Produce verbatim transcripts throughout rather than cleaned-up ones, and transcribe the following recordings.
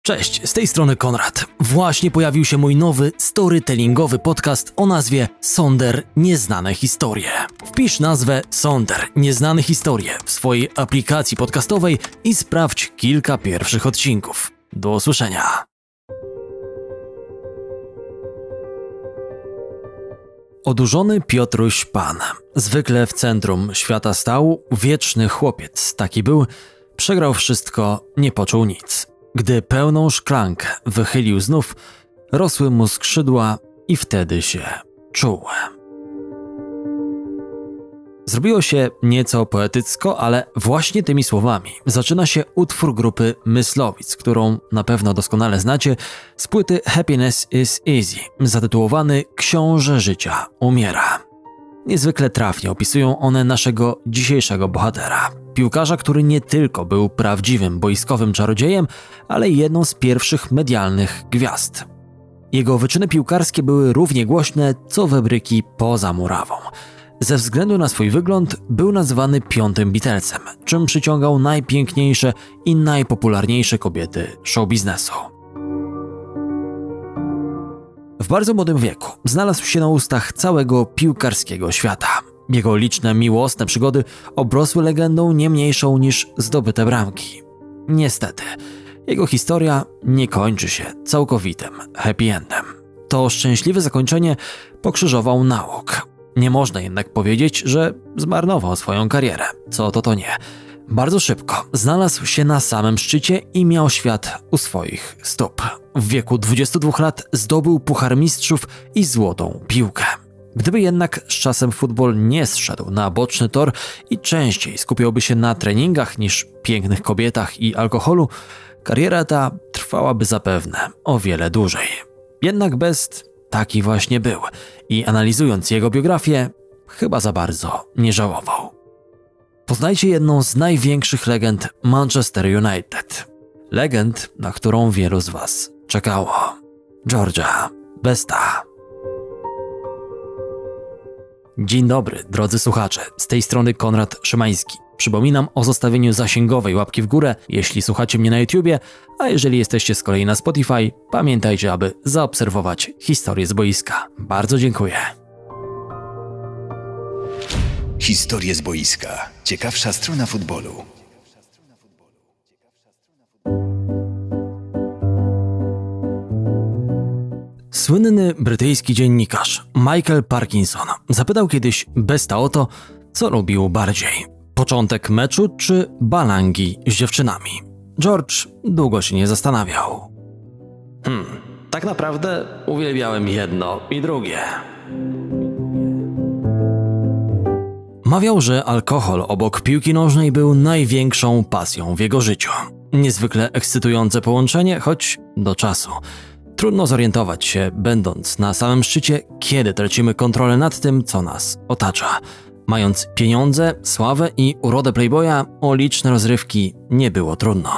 Cześć, z tej strony Konrad. Właśnie pojawił się mój nowy storytellingowy podcast o nazwie Sonder Nieznane Historie. Wpisz nazwę Sonder Nieznane Historie w swojej aplikacji podcastowej i sprawdź kilka pierwszych odcinków. Do usłyszenia. Odurzony Piotruś Pan. Zwykle w centrum świata stał, wieczny chłopiec taki był, przegrał wszystko, nie poczuł nic. Gdy pełną szklankę wychylił znów, rosły mu skrzydła i wtedy się czuł. Zrobiło się nieco poetycko, ale właśnie tymi słowami zaczyna się utwór grupy Myslowic, którą na pewno doskonale znacie, z płyty Happiness is Easy, zatytułowany Książę życia umiera. Niezwykle trafnie opisują one naszego dzisiejszego bohatera. Piłkarza, który nie tylko był prawdziwym boiskowym czarodziejem, ale jedną z pierwszych medialnych gwiazd. Jego wyczyny piłkarskie były równie głośne, co wybryki poza murawą. Ze względu na swój wygląd był nazywany piątym Beatlesem, czym przyciągał najpiękniejsze i najpopularniejsze kobiety showbiznesu. W bardzo młodym wieku znalazł się na ustach całego piłkarskiego świata. Jego liczne miłosne przygody obrosły legendą nie mniejszą niż zdobyte bramki. Niestety, jego historia nie kończy się całkowitym happy endem. To szczęśliwe zakończenie pokrzyżował nauk. Nie można jednak powiedzieć, że zmarnował swoją karierę, co to to nie. Bardzo szybko znalazł się na samym szczycie i miał świat u swoich stóp. W wieku dwudziestu dwóch lat zdobył Puchar Mistrzów i złotą piłkę. Gdyby jednak z czasem futbol nie zszedł na boczny tor i częściej skupiałby się na treningach niż pięknych kobietach i alkoholu, kariera ta trwałaby zapewne o wiele dłużej. Jednak Best taki właśnie był i analizując jego biografię, chyba za bardzo nie żałował. Poznajcie jedną z największych legend Manchester United. Legend, na którą wielu z was czekało. George'a Besta. Dzień dobry, drodzy słuchacze. Z tej strony Konrad Szymański. Przypominam o zostawieniu zasięgowej łapki w górę, jeśli słuchacie mnie na YouTubie, a jeżeli jesteście z kolei na Spotify, pamiętajcie, aby zaobserwować historię z boiska. Bardzo dziękuję. Historie z boiska. Ciekawsza strona futbolu. Słynny brytyjski dziennikarz Michael Parkinson zapytał kiedyś Besta o to, co lubił bardziej. Początek meczu czy balangi z dziewczynami? George długo się nie zastanawiał. Hmm, tak naprawdę uwielbiałem jedno i drugie. Mawiał, że alkohol obok piłki nożnej był największą pasją w jego życiu. Niezwykle ekscytujące połączenie, choć do czasu. Trudno zorientować się, będąc na samym szczycie, kiedy tracimy kontrolę nad tym, co nas otacza. Mając pieniądze, sławę i urodę playboya, o liczne rozrywki nie było trudno.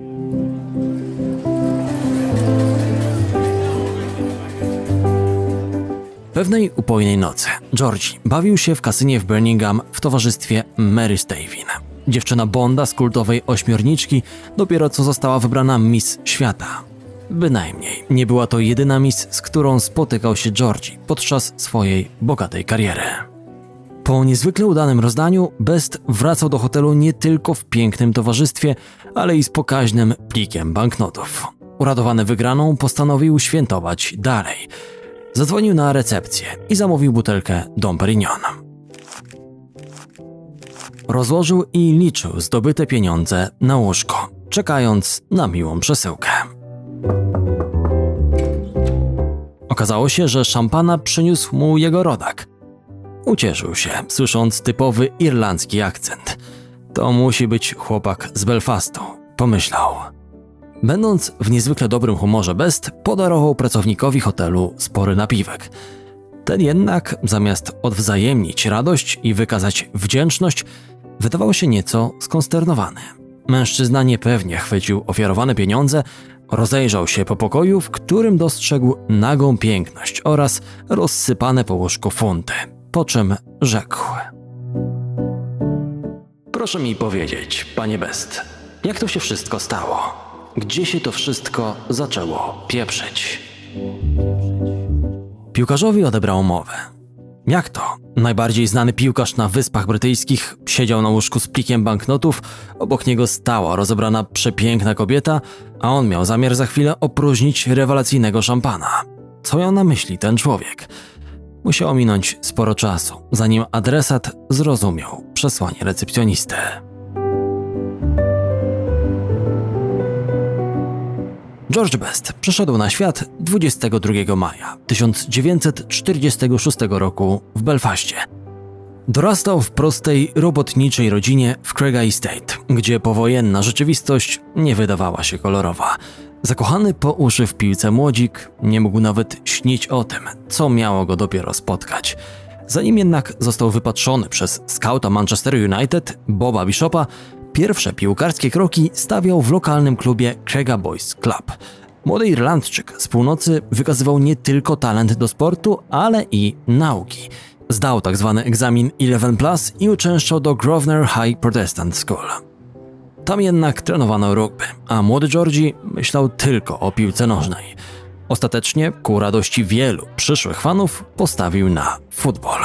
Pewnej upojnej nocy Georgie bawił się w kasynie w Birmingham w towarzystwie Mary Stavin. Dziewczyna Bonda z kultowej ośmiorniczki dopiero co została wybrana Miss Świata. Bynajmniej nie była to jedyna Miss, z którą spotykał się Georgie podczas swojej bogatej kariery. Po niezwykle udanym rozdaniu Best wracał do hotelu nie tylko w pięknym towarzystwie, ale i z pokaźnym plikiem banknotów. Uradowany wygraną postanowił świętować dalej. Zadzwonił na recepcję i zamówił butelkę Dom Perignon. Rozłożył i liczył zdobyte pieniądze na łóżko, czekając na miłą przesyłkę. Okazało się, że szampana przyniósł mu jego rodak. Ucieszył się, słysząc typowy irlandzki akcent. To musi być chłopak z Belfastu, pomyślał. Będąc w niezwykle dobrym humorze, Best podarował pracownikowi hotelu spory napiwek. Ten jednak, zamiast odwzajemnić radość i wykazać wdzięczność, wydawał się nieco skonsternowany. Mężczyzna niepewnie chwycił ofiarowane pieniądze, rozejrzał się po pokoju, w którym dostrzegł nagą piękność oraz rozsypane po łóżku funty, po czym rzekł: Proszę mi powiedzieć, panie Best, jak to się wszystko stało? gdzie się to wszystko zaczęło pieprzyć. Piłkarzowi odebrał mowę. Jak to? Najbardziej znany piłkarz na Wyspach Brytyjskich siedział na łóżku z plikiem banknotów, obok niego stała rozebrana przepiękna kobieta, a on miał zamiar za chwilę opróżnić rewelacyjnego szampana. Co miał na myśli ten człowiek? Musiało minąć sporo czasu, zanim adresat zrozumiał przesłanie recepcjonisty. George Best przyszedł na świat dwudziestego drugiego maja tysiąc dziewięćset czterdziestego szóstego roku w Belfaście. Dorastał w prostej, robotniczej rodzinie w Craig Estate, gdzie powojenna rzeczywistość nie wydawała się kolorowa. Zakochany po uszy w piłce młodzik nie mógł nawet śnić o tym, co miało go dopiero spotkać. Zanim jednak został wypatrzony przez skauta Manchester United, Boba Bishopa, pierwsze piłkarskie kroki stawiał w lokalnym klubie Craiga Boys Club. Młody Irlandczyk z północy wykazywał nie tylko talent do sportu, ale i nauki. Zdał tzw. egzamin jedenaście plus i uczęszczał do Grosvenor High Protestant School. Tam jednak trenowano rugby, a młody Georgie myślał tylko o piłce nożnej. Ostatecznie, ku radości wielu przyszłych fanów, postawił na futbol.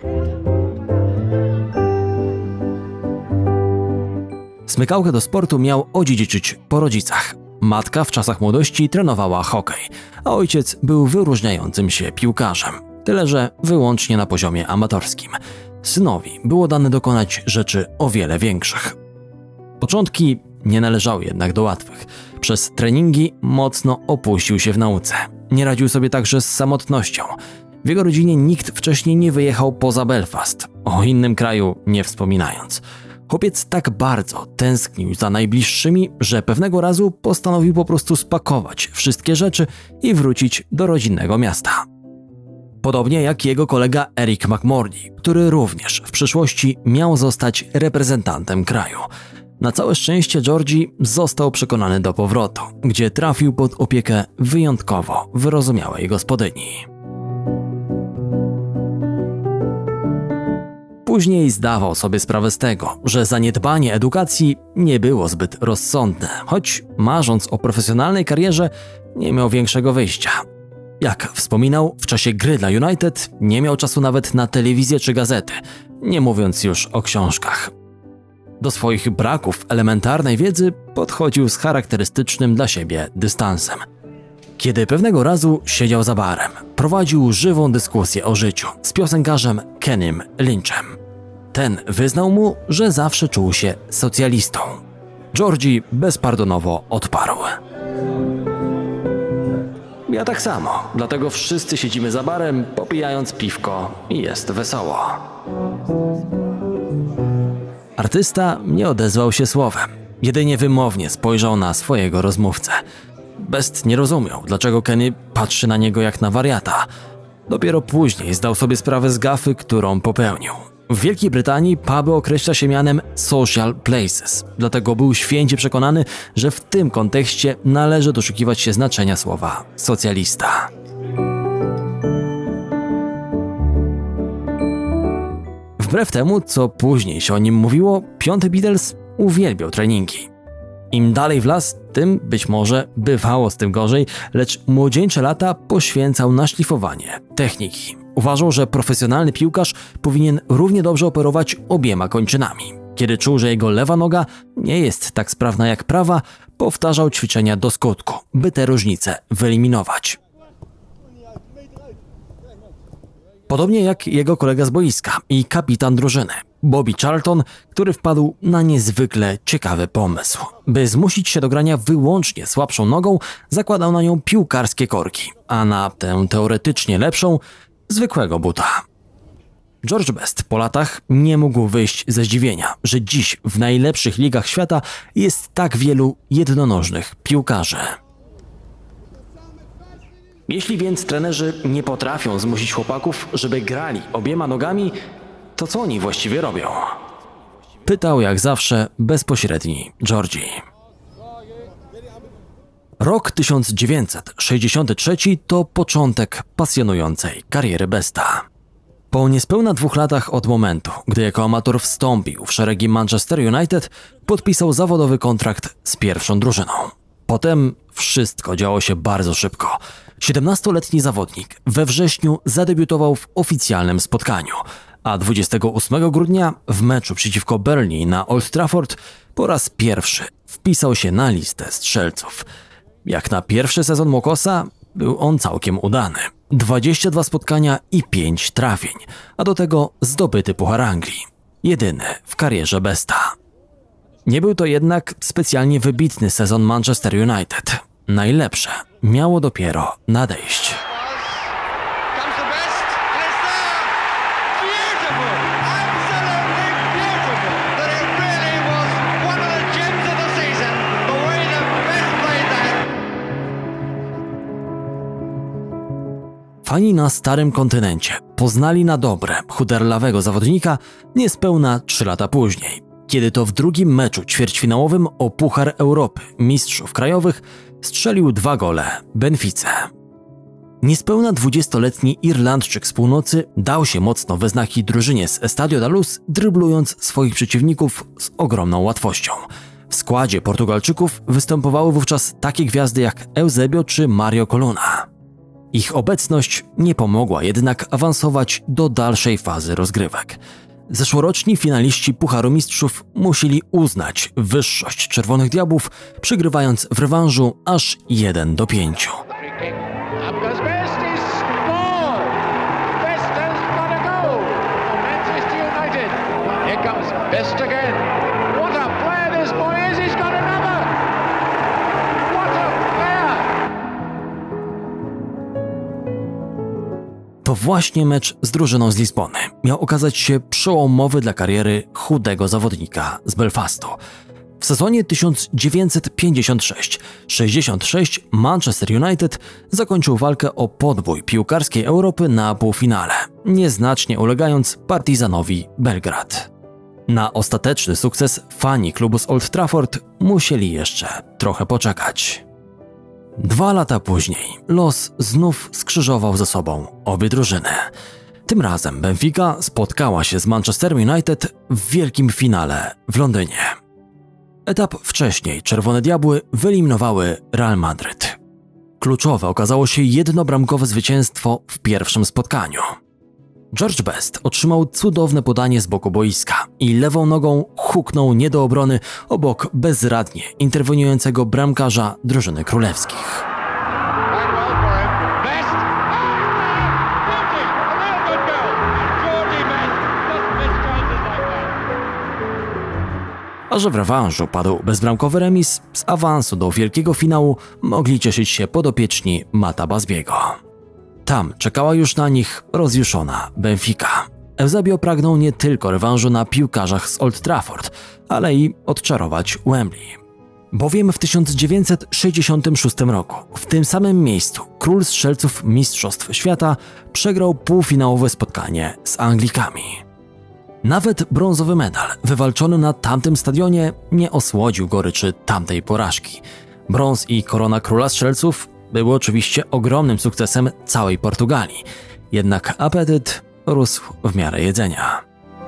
Smykałkę do sportu miał odziedziczyć po rodzicach. Matka w czasach młodości trenowała hokej, a ojciec był wyróżniającym się piłkarzem, tyle że wyłącznie na poziomie amatorskim. Synowi było dane dokonać rzeczy o wiele większych. Początki nie należały jednak do łatwych. Przez treningi mocno opuścił się w nauce. Nie radził sobie także z samotnością. W jego rodzinie nikt wcześniej nie wyjechał poza Belfast, o innym kraju nie wspominając. Chłopiec tak bardzo tęsknił za najbliższymi, że pewnego razu postanowił po prostu spakować wszystkie rzeczy i wrócić do rodzinnego miasta. Podobnie jak jego kolega Eric McMordy, który również w przyszłości miał zostać reprezentantem kraju. Na całe szczęście Georgie został przekonany do powrotu, gdzie trafił pod opiekę wyjątkowo wyrozumiałej gospodyni. Później zdawał sobie sprawę z tego, że zaniedbanie edukacji nie było zbyt rozsądne, choć marząc o profesjonalnej karierze nie miał większego wyjścia. Jak wspominał, w czasie gry dla United nie miał czasu nawet na telewizję czy gazety, nie mówiąc już o książkach. Do swoich braków elementarnej wiedzy podchodził z charakterystycznym dla siebie dystansem. Kiedy pewnego razu siedział za barem, prowadził żywą dyskusję o życiu z piosenkarzem Kenym Lynchem. Ten wyznał mu, że zawsze czuł się socjalistą. Georgie bezpardonowo odparł: ja tak samo, dlatego wszyscy siedzimy za barem, popijając piwko i jest wesoło. Artysta nie odezwał się słowem, jedynie wymownie spojrzał na swojego rozmówcę. Best nie rozumiał, dlaczego Kenny patrzy na niego jak na wariata. Dopiero później zdał sobie sprawę z gafy, którą popełnił. W Wielkiej Brytanii puby określa się mianem social places, dlatego był święcie przekonany, że w tym kontekście należy doszukiwać się znaczenia słowa socjalista. Wbrew temu, co później się o nim mówiło, piąty Beatles uwielbiał treningi. Im dalej w las, tym być może bywało z tym gorzej, lecz młodzieńcze lata poświęcał na szlifowanie techniki. Uważał, że profesjonalny piłkarz powinien równie dobrze operować obiema kończynami. Kiedy czuł, że jego lewa noga nie jest tak sprawna jak prawa, powtarzał ćwiczenia do skutku, by te różnice wyeliminować. Podobnie jak jego kolega z boiska i kapitan drużyny, Bobby Charlton, który wpadł na niezwykle ciekawy pomysł. By zmusić się do grania wyłącznie słabszą nogą, zakładał na nią piłkarskie korki, a na tę teoretycznie lepszą zwykłego buta. George Best po latach nie mógł wyjść ze zdziwienia, że dziś w najlepszych ligach świata jest tak wielu jednonożnych piłkarzy. Jeśli więc trenerzy nie potrafią zmusić chłopaków, żeby grali obiema nogami, to co oni właściwie robią? Pytał jak zawsze bezpośredni Georgie. Rok tysiąc dziewięćset sześćdziesiąty trzeci to początek pasjonującej kariery Besta. Po niespełna dwóch latach od momentu, gdy jako amator wstąpił w szeregi Manchester United, podpisał zawodowy kontrakt z pierwszą drużyną. Potem wszystko działo się bardzo szybko. siedemnastoletni zawodnik we wrześniu zadebiutował w oficjalnym spotkaniu, a dwudziestego ósmego grudnia w meczu przeciwko Burnley na Old Trafford po raz pierwszy wpisał się na listę strzelców. Jak na pierwszy sezon Mokosa był on całkiem udany. dwadzieścia dwa spotkania i pięć trafień, a do tego zdobyty Puchar Anglii. Jedyny w karierze Besta. Nie był to jednak specjalnie wybitny sezon Manchester United. Najlepsze miało dopiero nadejść. Fani na starym kontynencie poznali na dobre chuderlawego zawodnika niespełna trzy lata później, kiedy to w drugim meczu ćwierćfinałowym o Puchar Europy Mistrzów Krajowych strzelił dwa gole Benfice. Niespełna dwudziestoletni Irlandczyk z północy dał się mocno we znaki drużynie z Estadio da Luz, dryblując swoich przeciwników z ogromną łatwością. W składzie Portugalczyków występowały wówczas takie gwiazdy jak Eusebio czy Mario Coluna. Ich obecność nie pomogła jednak awansować do dalszej fazy rozgrywek. Zeszłoroczni finaliści Pucharu Mistrzów musieli uznać wyższość Czerwonych Diabłów, przegrywając w rewanżu aż jeden do pięciu. To właśnie mecz z drużyną z Lizbony miał okazać się przełomowy dla kariery chudego zawodnika z Belfastu. W sezonie tysiąc dziewięćset pięćdziesiąt sześć sześćdziesiąt sześć Manchester United zakończył walkę o podbój piłkarskiej Europy na półfinale, nieznacznie ulegając Partizanowi Belgrad. Na ostateczny sukces fani klubu z Old Trafford musieli jeszcze trochę poczekać. Dwa lata później los znów skrzyżował ze sobą obie drużyny. Tym razem Benfica spotkała się z Manchester United w wielkim finale w Londynie. Etap wcześniej Czerwone Diabły wyeliminowały Real Madryt. Kluczowe okazało się jednobramkowe zwycięstwo w pierwszym spotkaniu. George Best otrzymał cudowne podanie z boku boiska i lewą nogą huknął nie do obrony obok bezradnie interweniującego bramkarza drużyny królewskich. A że w rewanżu padł bezbramkowy remis, z awansu do wielkiego finału mogli cieszyć się podopieczni Matta Busby'ego. Tam czekała już na nich rozjuszona Benfica. Eusebio pragnął nie tylko rewanżu na piłkarzach z Old Trafford, ale i odczarować Wembley. Bowiem w tysiąc dziewięćset sześćdziesiątym szóstym roku w tym samym miejscu król strzelców Mistrzostw Świata przegrał półfinałowe spotkanie z Anglikami. Nawet brązowy medal wywalczony na tamtym stadionie nie osłodził goryczy tamtej porażki. Brąz i korona króla strzelców były oczywiście ogromnym sukcesem całej Portugalii, jednak apetyt rósł w miarę jedzenia.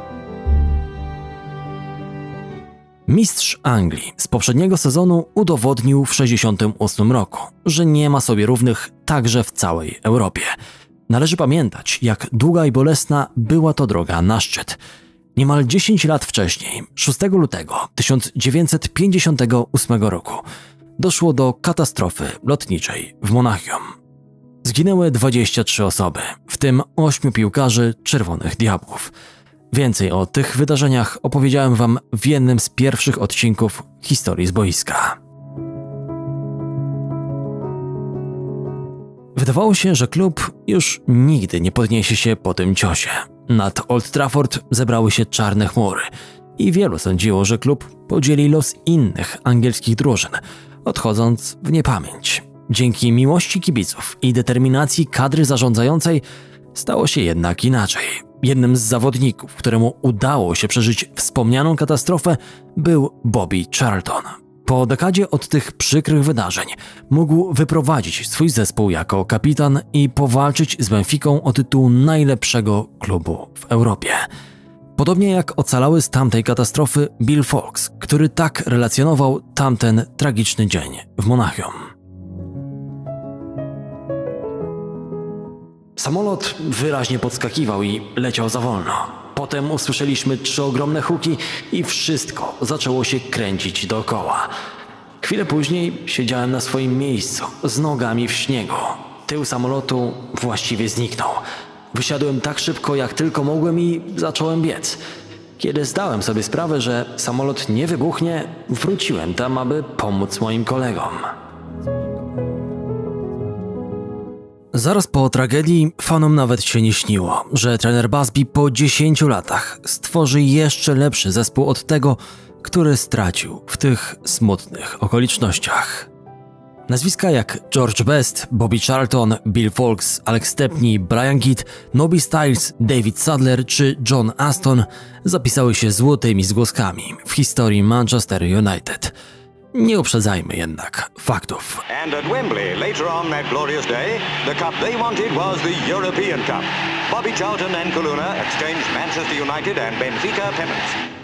Mistrz Anglii z poprzedniego sezonu udowodnił w sześćdziesiątym ósmym roku, że nie ma sobie równych także w całej Europie. Należy pamiętać, jak długa i bolesna była to droga na szczyt. Niemal dziesięć lat wcześniej, szóstego lutego tysiąc dziewięćset pięćdziesiątego ósmego roku, doszło do katastrofy lotniczej w Monachium. Zginęły dwadzieścia trzy osoby, w tym ośmiu piłkarzy Czerwonych Diabłów. Więcej o tych wydarzeniach opowiedziałem wam w jednym z pierwszych odcinków Historii z boiska. Wydawało się, że klub już nigdy nie podniesie się po tym ciosie. Nad Old Trafford zebrały się czarne chmury i wielu sądziło, że klub podzieli los innych angielskich drużyn, odchodząc w niepamięć. Dzięki miłości kibiców i determinacji kadry zarządzającej stało się jednak inaczej. Jednym z zawodników, któremu udało się przeżyć wspomnianą katastrofę, był Bobby Charlton. Po dekadzie od tych przykrych wydarzeń mógł wyprowadzić swój zespół jako kapitan i powalczyć z Benficą o tytuł najlepszego klubu w Europie. Podobnie jak ocalały z tamtej katastrofy Bill Folks, który tak relacjonował tamten tragiczny dzień w Monachium. Samolot wyraźnie podskakiwał i leciał za wolno. Potem usłyszeliśmy trzy ogromne huki i wszystko zaczęło się kręcić dookoła. Chwilę później siedziałem na swoim miejscu, z nogami w śniegu. Tył samolotu właściwie zniknął. Wysiadłem tak szybko, jak tylko mogłem i zacząłem biec. Kiedy zdałem sobie sprawę, że samolot nie wybuchnie, wróciłem tam, aby pomóc moim kolegom. Zaraz po tragedii fanom nawet się nie śniło, że trener Busby po dziesięciu latach stworzy jeszcze lepszy zespół od tego, który stracił w tych smutnych okolicznościach. Nazwiska jak George Best, Bobby Charlton, Bill Folks, Alex Stepney, Brian Kidd, Nobby Stiles, David Sadler czy John Aston zapisały się złotymi zgłoskami w historii Manchester United. Nie uprzedzajmy jednak faktów. And at Wembley, later on that glorious day, the cup they wanted was the European Cup. Bobby Charlton and Coluna exchanged Manchester United and Benfica pennants.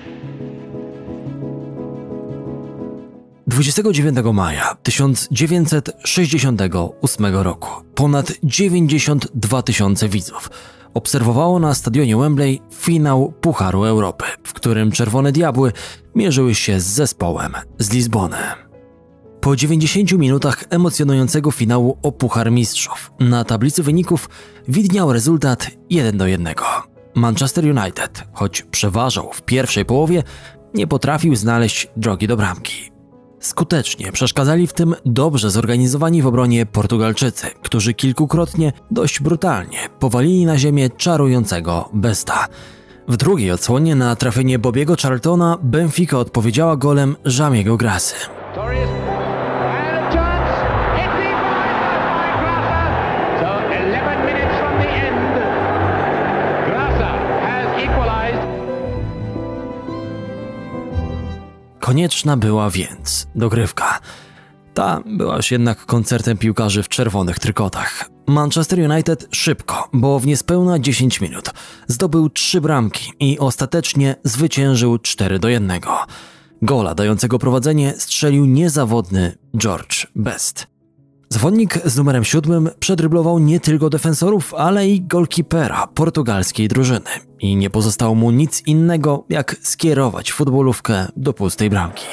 dwudziestego dziewiątego maja tysiąc dziewięćset sześćdziesiątego ósmego roku ponad dziewięćdziesiąt dwa tysiące widzów obserwowało na stadionie Wembley finał Pucharu Europy, w którym Czerwone Diabły mierzyły się z zespołem z Lizbony. Po dziewięćdziesięciu minutach emocjonującego finału o Puchar Mistrzów na tablicy wyników widniał rezultat jeden do jednego. Manchester United, choć przeważał w pierwszej połowie, nie potrafił znaleźć drogi do bramki. Skutecznie przeszkadzali w tym dobrze zorganizowani w obronie Portugalczycy, którzy kilkukrotnie dość brutalnie powalili na ziemię czarującego Besta. W drugiej odsłonie na trafienie Bobiego Charltona Benfica odpowiedziała golem Jamiego Grassy. Konieczna była więc dogrywka. Ta była już jednak koncertem piłkarzy w czerwonych trykotach. Manchester United szybko, bo w niespełna dziesięć minut, zdobył trzy bramki i ostatecznie zwyciężył cztery do jednego. Gola dającego prowadzenie strzelił niezawodny George Best. Zawodnik z numerem siódmym przedryblował nie tylko defensorów, ale i golkipera portugalskiej drużyny i nie pozostało mu nic innego, jak skierować futbolówkę do pustej bramki.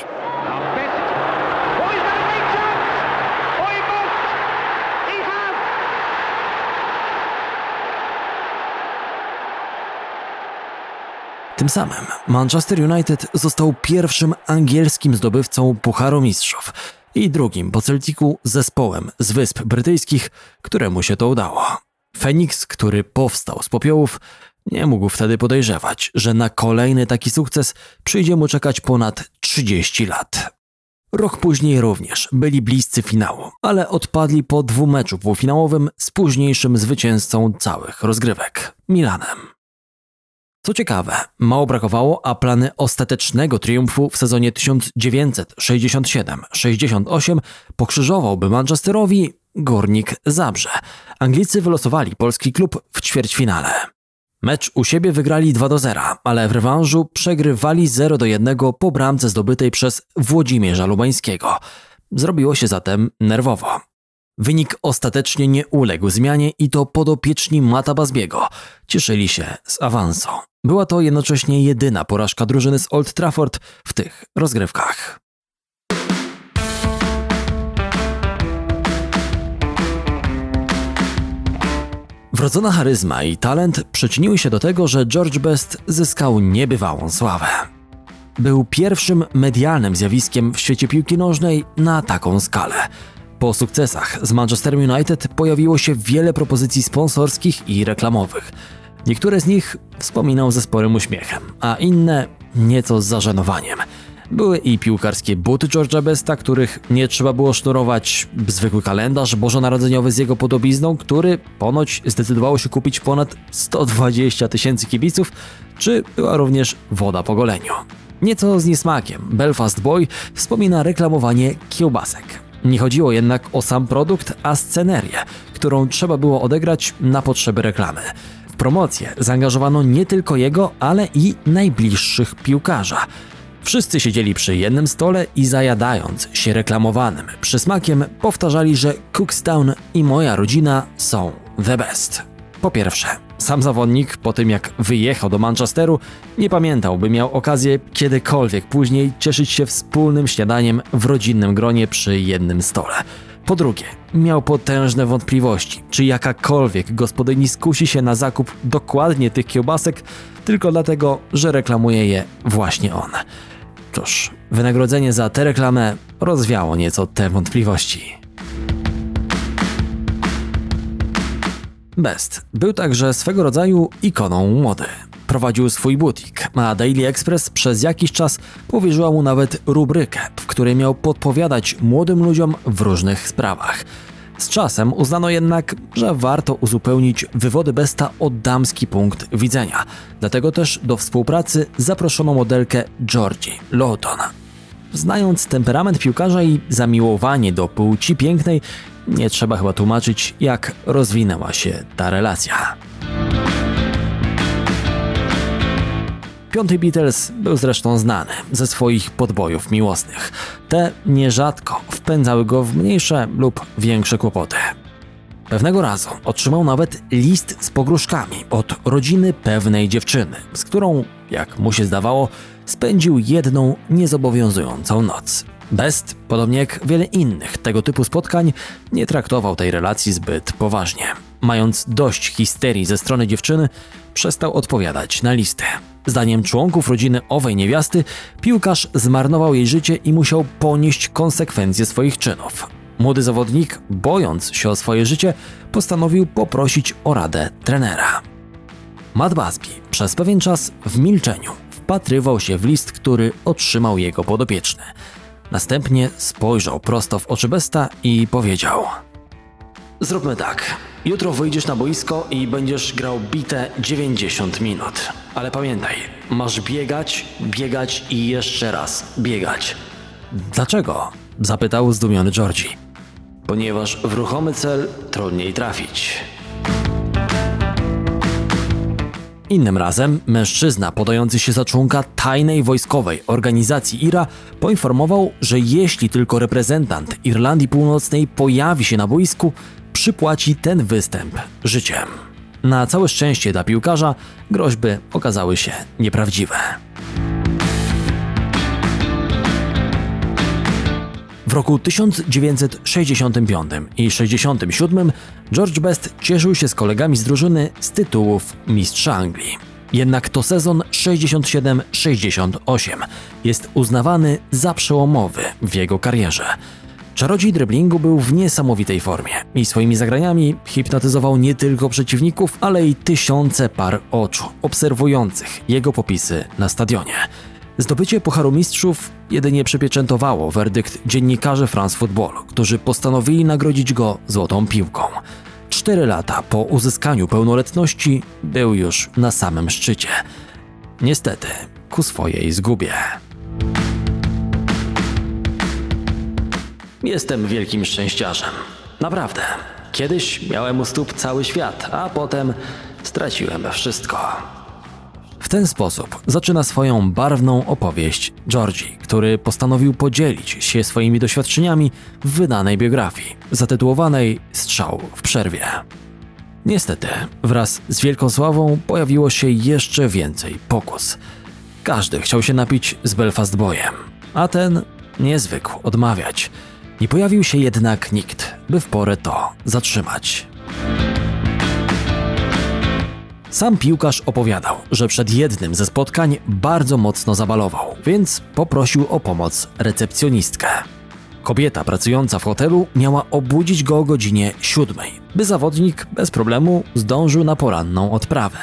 Tym samym Manchester United został pierwszym angielskim zdobywcą Pucharu Mistrzów i drugim po Celticu zespołem z Wysp Brytyjskich, któremu się to udało. Feniks, który powstał z popiołów, nie mógł wtedy podejrzewać, że na kolejny taki sukces przyjdzie mu czekać ponad trzydzieści lat. Rok później również byli bliscy finału, ale odpadli po dwumeczu półfinałowym z późniejszym zwycięzcą całych rozgrywek, Milanem. Co ciekawe, mało brakowało, a plany ostatecznego triumfu w sezonie tysiąc dziewięćset sześćdziesiąt siedem sześćdziesiąt osiem pokrzyżowałby Manchesterowi Górnik Zabrze. Anglicy wylosowali polski klub w ćwierćfinale. Mecz u siebie wygrali dwa do zera, ale w rewanżu przegrywali zero do jednego po bramce zdobytej przez Włodzimierza Lubańskiego. Zrobiło się zatem nerwowo. Wynik ostatecznie nie uległ zmianie i to podopieczni Matta Busby'ego cieszyli się z awansu. Była to jednocześnie jedyna porażka drużyny z Old Trafford w tych rozgrywkach. Wrodzona charyzma i talent przyczyniły się do tego, że George Best zyskał niebywałą sławę. Był pierwszym medialnym zjawiskiem w świecie piłki nożnej na taką skalę. Po sukcesach z Manchester United pojawiło się wiele propozycji sponsorskich i reklamowych. Niektóre z nich wspominał ze sporym uśmiechem, a inne nieco z zażenowaniem. Były i piłkarskie buty George'a Besta, których nie trzeba było sznurować, zwykły kalendarz bożonarodzeniowy z jego podobizną, który ponoć zdecydowało się kupić ponad sto dwadzieścia tysięcy kibiców, czy była również woda po goleniu. Nieco z niesmakiem Belfast Boy wspomina reklamowanie kiełbasek. Nie chodziło jednak o sam produkt, a scenerię, którą trzeba było odegrać na potrzeby reklamy. W promocję zaangażowano nie tylko jego, ale i najbliższych piłkarza. Wszyscy siedzieli przy jednym stole i zajadając się reklamowanym przysmakiem powtarzali, że Cookstown i moja rodzina są the best. Po pierwsze, sam zawodnik po tym jak wyjechał do Manchesteru nie pamiętał, by miał okazję kiedykolwiek później cieszyć się wspólnym śniadaniem w rodzinnym gronie przy jednym stole. Po drugie, miał potężne wątpliwości, czy jakakolwiek gospodyni skusi się na zakup dokładnie tych kiełbasek tylko dlatego, że reklamuje je właśnie on. Cóż, wynagrodzenie za tę reklamę rozwiało nieco te wątpliwości. Best był także swego rodzaju ikoną mody. Prowadził swój butik, a Daily Express przez jakiś czas powierzyła mu nawet rubrykę, w której miał podpowiadać młodym ludziom w różnych sprawach. Z czasem uznano jednak, że warto uzupełnić wywody Besta o damski punkt widzenia. Dlatego też do współpracy zaproszono modelkę Georgie Lawton. Znając temperament piłkarza i zamiłowanie do płci pięknej, nie trzeba chyba tłumaczyć, jak rozwinęła się ta relacja. Piąty Beatles był zresztą znany ze swoich podbojów miłosnych. Te nierzadko wpędzały go w mniejsze lub większe kłopoty. Pewnego razu otrzymał nawet list z pogróżkami od rodziny pewnej dziewczyny, z którą, jak mu się zdawało, spędził jedną niezobowiązującą noc. Best, podobnie jak wiele innych tego typu spotkań, nie traktował tej relacji zbyt poważnie. Mając dość histerii ze strony dziewczyny, przestał odpowiadać na listy. Zdaniem członków rodziny owej niewiasty, piłkarz zmarnował jej życie i musiał ponieść konsekwencje swoich czynów. Młody zawodnik, bojąc się o swoje życie, postanowił poprosić o radę trenera. Matt Busby przez pewien czas w milczeniu wpatrywał się w list, który otrzymał jego podopieczny. Następnie spojrzał prosto w oczy Besta i powiedział: zróbmy tak. Jutro wyjdziesz na boisko i będziesz grał bite dziewięćdziesiąt minut. Ale pamiętaj, masz biegać, biegać i jeszcze raz biegać. Dlaczego? Zapytał zdumiony Georgie. Ponieważ w ruchomy cel trudniej trafić. Innym razem mężczyzna podający się za członka tajnej wojskowej organizacji I R A poinformował, że jeśli tylko reprezentant Irlandii Północnej pojawi się na boisku, przypłaci ten występ życiem. Na całe szczęście dla piłkarza groźby okazały się nieprawdziwe. W roku tysiąc dziewięćset sześćdziesiątym piątym i sześćdziesiątym siódmym George Best cieszył się z kolegami z drużyny z tytułów mistrza Anglii. Jednak to sezon sześćdziesiąt siedem sześćdziesiąt osiem jest uznawany za przełomowy w jego karierze. Czarodziej driblingu był w niesamowitej formie i swoimi zagraniami hipnotyzował nie tylko przeciwników, ale i tysiące par oczu obserwujących jego popisy na stadionie. Zdobycie Pucharu Mistrzów jedynie przypieczętowało werdykt dziennikarzy France Football, którzy postanowili nagrodzić go złotą piłką. Cztery lata po uzyskaniu pełnoletności był już na samym szczycie. Niestety, ku swojej zgubie. Jestem wielkim szczęściarzem. Naprawdę. Kiedyś miałem u stóp cały świat, a potem straciłem wszystko. W ten sposób zaczyna swoją barwną opowieść Georgie, który postanowił podzielić się swoimi doświadczeniami w wydanej biografii, zatytułowanej Strzał w przerwie. Niestety, wraz z wielką sławą pojawiło się jeszcze więcej pokus. Każdy chciał się napić z Belfast Boyem, a ten nie zwykł odmawiać. Nie pojawił się jednak nikt, by w porę to zatrzymać. Sam piłkarz opowiadał, że przed jednym ze spotkań bardzo mocno zabalował, więc poprosił o pomoc recepcjonistkę. Kobieta pracująca w hotelu miała obudzić go o godzinie siódmej, by zawodnik bez problemu zdążył na poranną odprawę.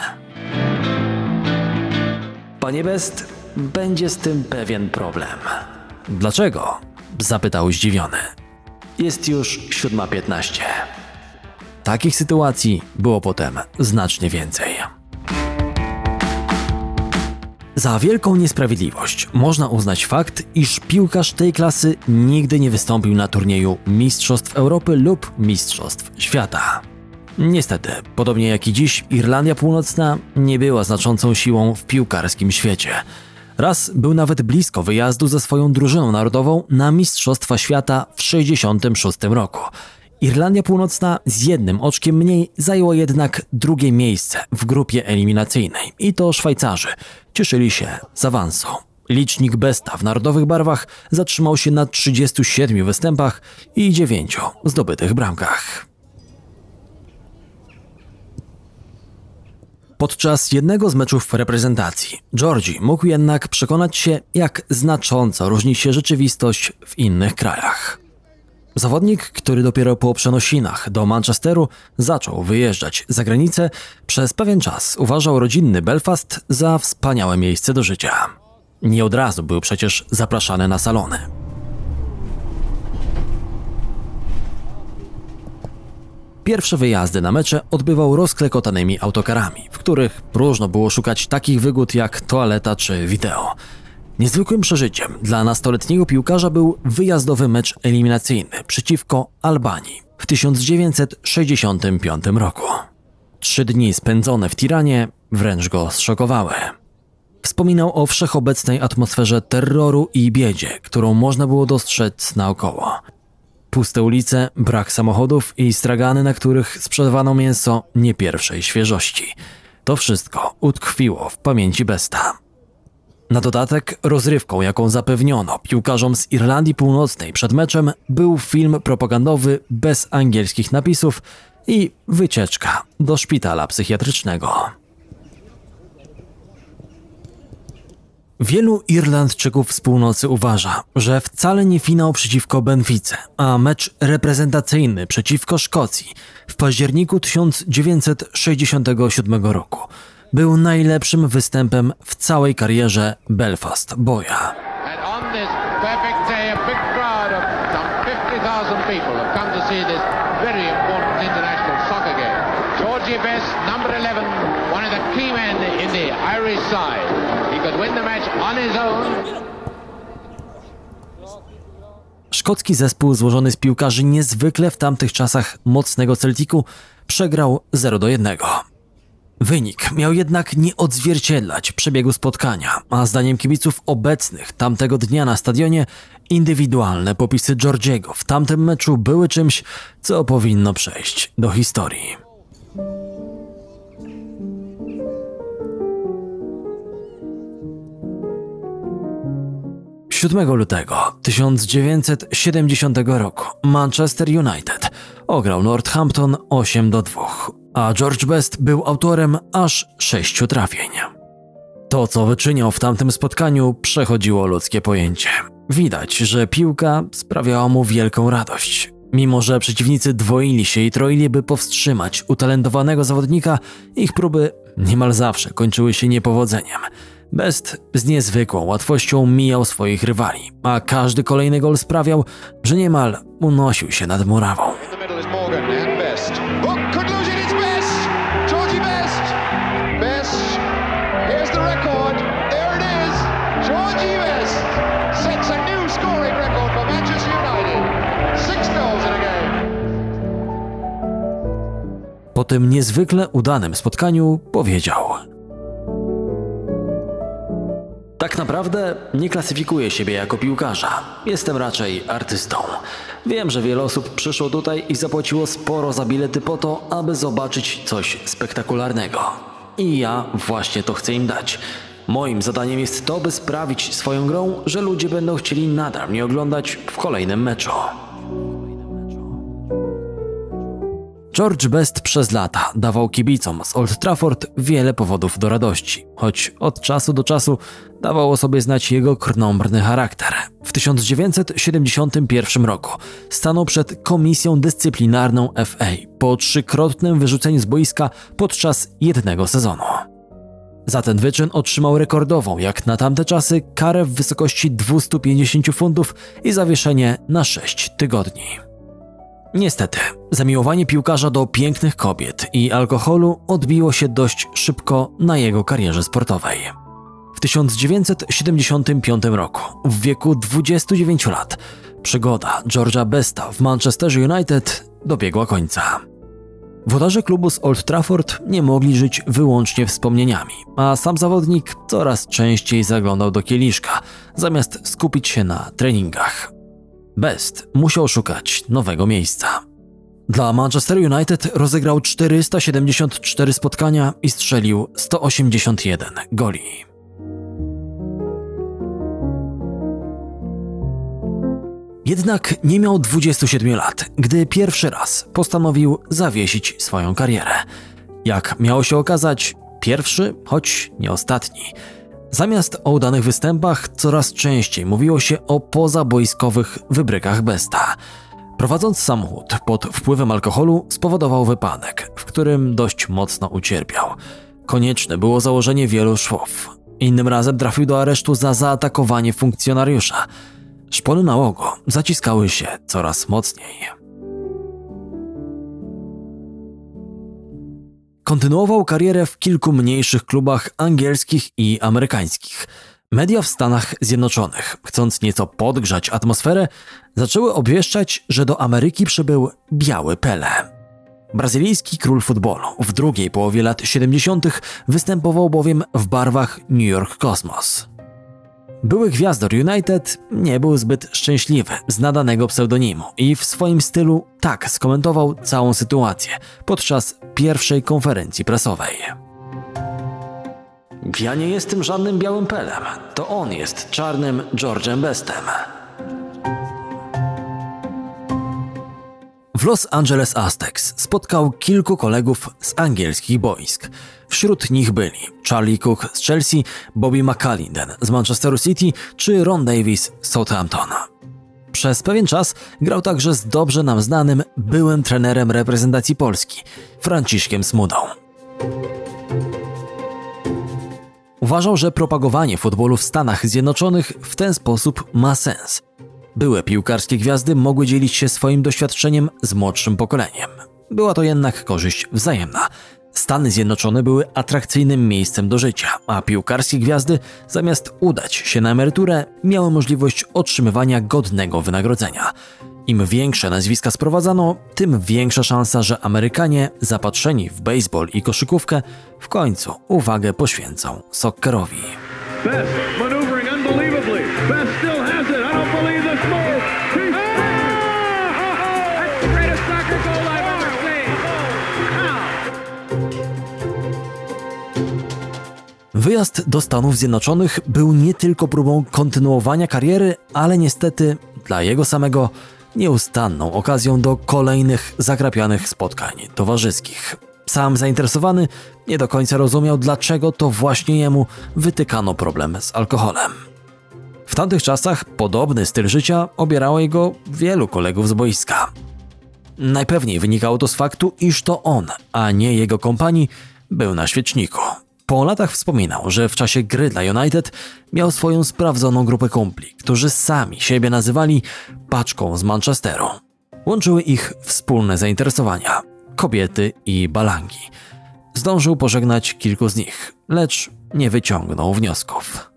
Panie Best, będzie z tym pewien problem. Dlaczego? Zapytał zdziwiony. Jest już siódma piętnaście. Takich sytuacji było potem znacznie więcej. Za wielką niesprawiedliwość można uznać fakt, iż piłkarz tej klasy nigdy nie wystąpił na turnieju Mistrzostw Europy lub Mistrzostw Świata. Niestety, podobnie jak i dziś, Irlandia Północna nie była znaczącą siłą w piłkarskim świecie. Raz był nawet blisko wyjazdu ze swoją drużyną narodową na Mistrzostwa Świata w sześćdziesiątym szóstym roku. Irlandia Północna z jednym oczkiem mniej zajęła jednak drugie miejsce w grupie eliminacyjnej i to Szwajcarzy cieszyli się z awansą. Licznik Besta w narodowych barwach zatrzymał się na trzydziestu siedmiu występach i dziewięciu zdobytych bramkach. Podczas jednego z meczów reprezentacji Georgie mógł jednak przekonać się, jak znacząco różni się rzeczywistość w innych krajach. Zawodnik, który dopiero po przenosinach do Manchesteru zaczął wyjeżdżać za granicę, przez pewien czas uważał rodzinny Belfast za wspaniałe miejsce do życia. Nie od razu był przecież zapraszany na salony. Pierwsze wyjazdy na mecze odbywał rozklekotanymi autokarami, w których próżno było szukać takich wygód jak toaleta czy wideo. Niezwykłym przeżyciem dla nastoletniego piłkarza był wyjazdowy mecz eliminacyjny przeciwko Albanii w tysiąc dziewięćset sześćdziesiątym piątym roku. Trzy dni spędzone w Tiranie wręcz go zszokowały. Wspominał o wszechobecnej atmosferze terroru i biedzie, którą można było dostrzec naokoło. Puste ulice, brak samochodów i stragany, na których sprzedawano mięso nie pierwszej świeżości. To wszystko utkwiło w pamięci Besta. Na dodatek rozrywką, jaką zapewniono piłkarzom z Irlandii Północnej przed meczem, był film propagandowy bez angielskich napisów i wycieczka do szpitala psychiatrycznego. Wielu Irlandczyków z północy uważa, że wcale nie finał przeciwko Benfice, a mecz reprezentacyjny przeciwko Szkocji w październiku tysiąc dziewięćset sześćdziesiątego siódmego roku był najlepszym występem w całej karierze Belfast Boya. Georgie Best, number eleven, one of the key men in the Irish side. He could win the match on his own. Szkocki zespół złożony z piłkarzy niezwykle w tamtych czasach mocnego Celticu przegrał zero do jednego. Wynik miał jednak nie odzwierciedlać przebiegu spotkania, a zdaniem kibiców obecnych tamtego dnia na stadionie indywidualne popisy Georgiego w tamtym meczu były czymś, co powinno przejść do historii. siódmego lutego tysiąc dziewięćset siedemdziesiątego roku Manchester United ograł Northampton osiem do dwóch, a George Best był autorem aż sześciu trafień. To, co wyczyniał w tamtym spotkaniu, przechodziło ludzkie pojęcie. Widać, że piłka sprawiała mu wielką radość. Mimo że przeciwnicy dwoili się i troili, by powstrzymać utalentowanego zawodnika, ich próby niemal zawsze kończyły się niepowodzeniem. Best z niezwykłą łatwością mijał swoich rywali, a każdy kolejny gol sprawiał, że niemal unosił się nad murawą. Po tym niezwykle udanym spotkaniu powiedział: tak naprawdę nie klasyfikuję siebie jako piłkarza. Jestem raczej artystą. Wiem, że wiele osób przyszło tutaj i zapłaciło sporo za bilety po to, aby zobaczyć coś spektakularnego. I ja właśnie to chcę im dać. Moim zadaniem jest to, by sprawić swoją grą, że ludzie będą chcieli nadal mnie oglądać w kolejnym meczu. George Best przez lata dawał kibicom z Old Trafford wiele powodów do radości, choć od czasu do czasu dawał o sobie znać jego krnąbrny charakter. W tysiąc dziewięćset siedemdziesiątym pierwszym roku stanął przed komisją dyscyplinarną F A po trzykrotnym wyrzuceniu z boiska podczas jednego sezonu. Za ten wyczyn otrzymał rekordową, jak na tamte czasy, karę w wysokości dwieście pięćdziesiąt funtów i zawieszenie na sześć tygodni. Niestety, zamiłowanie piłkarza do pięknych kobiet i alkoholu odbiło się dość szybko na jego karierze sportowej. W tysiąc dziewięćset siedemdziesiątym piątym roku, w wieku dwudziestu dziewięciu lat, przygoda George'a Besta w Manchester United dobiegła końca. Włodarze klubu z Old Trafford nie mogli żyć wyłącznie wspomnieniami, a sam zawodnik coraz częściej zaglądał do kieliszka, zamiast skupić się na treningach. Best musiał szukać nowego miejsca. Dla Manchester United rozegrał czterysta siedemdziesiąt cztery spotkania i strzelił sto osiemdziesiąt jeden goli. Jednak nie miał dwudziestu siedmiu lat, gdy pierwszy raz postanowił zawiesić swoją karierę. Jak miało się okazać, pierwszy, choć nie ostatni. Zamiast o udanych występach coraz częściej mówiło się o pozaboiskowych wybrykach Besta. Prowadząc samochód pod wpływem alkoholu spowodował wypadek, w którym dość mocno ucierpiał. Konieczne było założenie wielu szwów. Innym razem trafił do aresztu za zaatakowanie funkcjonariusza. Szpony nałogu zaciskały się coraz mocniej. Kontynuował karierę w kilku mniejszych klubach angielskich i amerykańskich. Media w Stanach Zjednoczonych, chcąc nieco podgrzać atmosferę, zaczęły obwieszczać, że do Ameryki przybył Biały Pelé. Brazylijski król futbolu w drugiej połowie lat siedemdziesiątych występował bowiem w barwach New York Cosmos. Były gwiazdor United nie był zbyt szczęśliwy z nadanego pseudonimu i w swoim stylu tak skomentował całą sytuację podczas pierwszej konferencji prasowej. Ja nie jestem żadnym białym Pelem, to on jest czarnym George'em Bestem. W Los Angeles Aztecs spotkał kilku kolegów z angielskich boisk. Wśród nich byli Charlie Cook z Chelsea, Bobby McAllinden z Manchesteru City czy Ron Davies z Southampton. Przez pewien czas grał także z dobrze nam znanym byłym trenerem reprezentacji Polski, Franciszkiem Smudą. Uważał, że propagowanie futbolu w Stanach Zjednoczonych w ten sposób ma sens. Były piłkarskie gwiazdy mogły dzielić się swoim doświadczeniem z młodszym pokoleniem. Była to jednak korzyść wzajemna. Stany Zjednoczone były atrakcyjnym miejscem do życia, a piłkarskie gwiazdy zamiast udać się na emeryturę miały możliwość otrzymywania godnego wynagrodzenia. Im większe nazwiska sprowadzano, tym większa szansa, że Amerykanie zapatrzeni w baseball i koszykówkę w końcu uwagę poświęcą soccerowi. Best maneuvering unbelievably. Best still has it. I don't believe this move. He's... That's the greatest soccer goal I've ever seen. Wyjazd do Stanów Zjednoczonych był nie tylko próbą kontynuowania kariery, ale niestety dla jego samego nieustanną okazją do kolejnych zakrapianych spotkań towarzyskich. Sam zainteresowany nie do końca rozumiał, dlaczego to właśnie jemu wytykano problem z alkoholem. W tamtych czasach podobny styl życia obierało jego wielu kolegów z boiska. Najpewniej wynikało to z faktu, iż to on, a nie jego kompanii, był na świeczniku. Po latach wspominał, że w czasie gry dla United miał swoją sprawdzoną grupę kumpli, którzy sami siebie nazywali paczką z Manchesteru. Łączyły ich wspólne zainteresowania – kobiety i balangi. Zdążył pożegnać kilku z nich, lecz nie wyciągnął wniosków.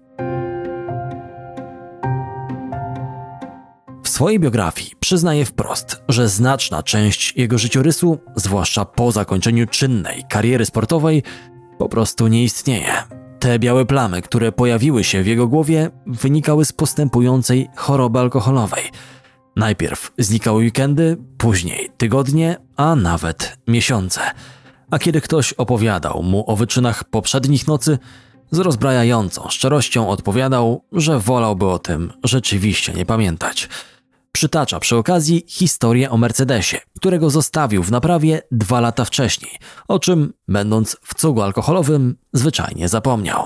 W swojej biografii przyznaje wprost, że znaczna część jego życiorysu, zwłaszcza po zakończeniu czynnej kariery sportowej, po prostu nie istnieje. Te białe plamy, które pojawiły się w jego głowie, wynikały z postępującej choroby alkoholowej. Najpierw znikały weekendy, później tygodnie, a nawet miesiące. A kiedy ktoś opowiadał mu o wyczynach poprzednich nocy, z rozbrajającą szczerością odpowiadał, że wolałby o tym rzeczywiście nie pamiętać. Przytacza przy okazji historię o Mercedesie, którego zostawił w naprawie dwa lata wcześniej, o czym, będąc w cugu alkoholowym, zwyczajnie zapomniał.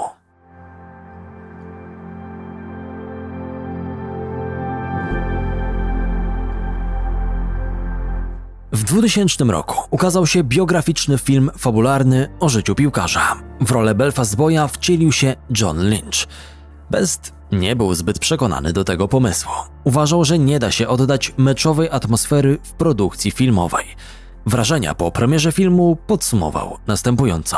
W dwutysięcznym roku ukazał się biograficzny film fabularny o życiu piłkarza. W rolę Belfast Boya wcielił się John Lynch. Best nie był zbyt przekonany do tego pomysłu. Uważał, że nie da się oddać meczowej atmosfery w produkcji filmowej. Wrażenia po premierze filmu podsumował następująco.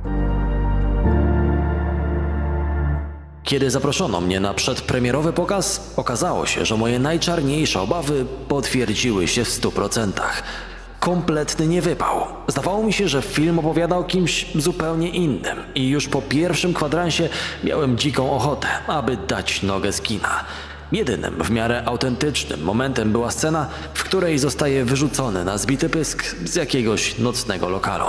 Kiedy zaproszono mnie na przedpremierowy pokaz, okazało się, że moje najczarniejsze obawy potwierdziły się w stu procentach. Kompletny niewypał. Zdawało mi się, że film opowiada o kimś zupełnie innym i już po pierwszym kwadransie miałem dziką ochotę, aby dać nogę z kina. Jedynym w miarę autentycznym momentem była scena, w której zostaje wyrzucony na zbity pysk z jakiegoś nocnego lokalu.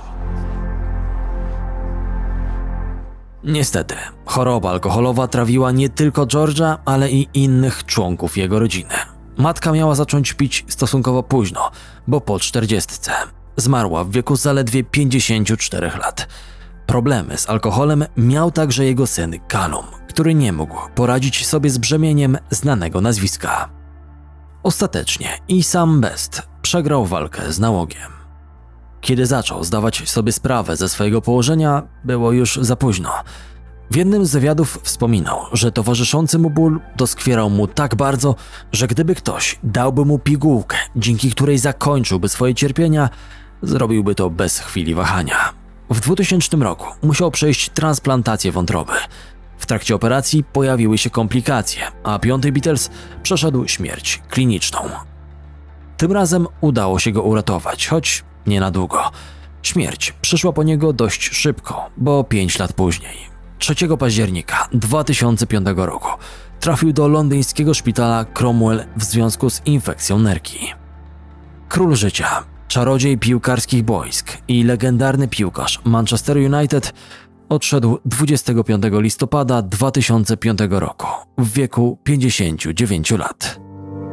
Niestety, choroba alkoholowa trawiła nie tylko George'a, ale i innych członków jego rodziny. Matka miała zacząć pić stosunkowo późno, bo po czterdziestce. Zmarła w wieku zaledwie pięćdziesięciu czterech lat. Problemy z alkoholem miał także jego syn Callum, który nie mógł poradzić sobie z brzemieniem znanego nazwiska. Ostatecznie i sam Best przegrał walkę z nałogiem. Kiedy zaczął zdawać sobie sprawę ze swojego położenia, było już za późno. W jednym z wywiadów wspominał, że towarzyszący mu ból doskwierał mu tak bardzo, że gdyby ktoś dałby mu pigułkę, dzięki której zakończyłby swoje cierpienia, zrobiłby to bez chwili wahania. W dwutysięcznym roku musiał przejść transplantację wątroby. W trakcie operacji pojawiły się komplikacje, a piąty Beatles przeszedł śmierć kliniczną. Tym razem udało się go uratować, choć nie na długo. Śmierć przyszła po niego dość szybko, bo pięć lat później. trzeciego października dwa tysiące piątego roku trafił do londyńskiego szpitala Cromwell w związku z infekcją nerki. Król życia, czarodziej piłkarskich boisk i legendarny piłkarz Manchester United odszedł dwudziestego piątego listopada dwa tysiące piątego roku w wieku pięćdziesięciu dziewięciu lat.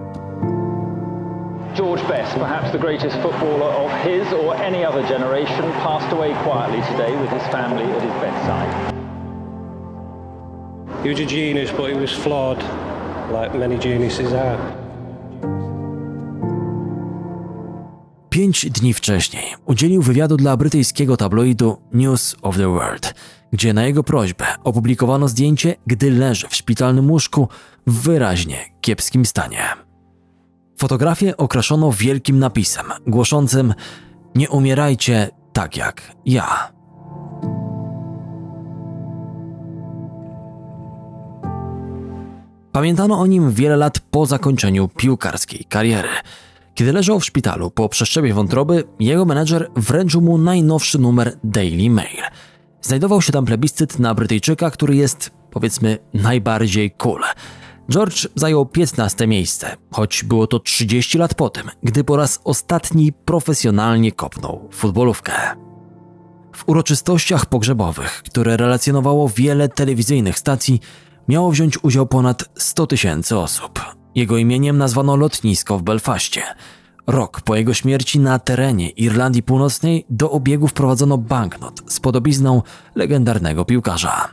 George Best, perhaps the greatest footballer of his or any other generation, passed away quietly today with his family at his bedside. He was a genius, but he was flawed, like many geniuses are. Pięć dni wcześniej udzielił wywiadu dla brytyjskiego tabloidu News of the World, gdzie na jego prośbę opublikowano zdjęcie, gdy leży w szpitalnym łóżku w wyraźnie kiepskim stanie. Fotografię okraszono wielkim napisem głoszącym: „Nie umierajcie tak jak ja”. Pamiętano o nim wiele lat po zakończeniu piłkarskiej kariery. Kiedy leżał w szpitalu po przeszczepie wątroby, jego menedżer wręczył mu najnowszy numer Daily Mail. Znajdował się tam plebiscyt na Brytyjczyka, który jest, powiedzmy, najbardziej cool. George zajął piętnaste miejsce, choć było to trzydzieści lat po tym, gdy po raz ostatni profesjonalnie kopnął futbolówkę. W uroczystościach pogrzebowych, które relacjonowało wiele telewizyjnych stacji, miało wziąć udział ponad sto tysięcy osób. Jego imieniem nazwano lotnisko w Belfaście. Rok po jego śmierci na terenie Irlandii Północnej do obiegu wprowadzono banknot z podobizną legendarnego piłkarza.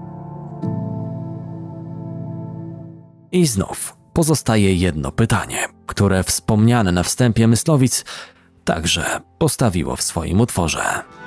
I znów pozostaje jedno pytanie, które wspomniane na wstępie Myslowic także postawiło w swoim utworze.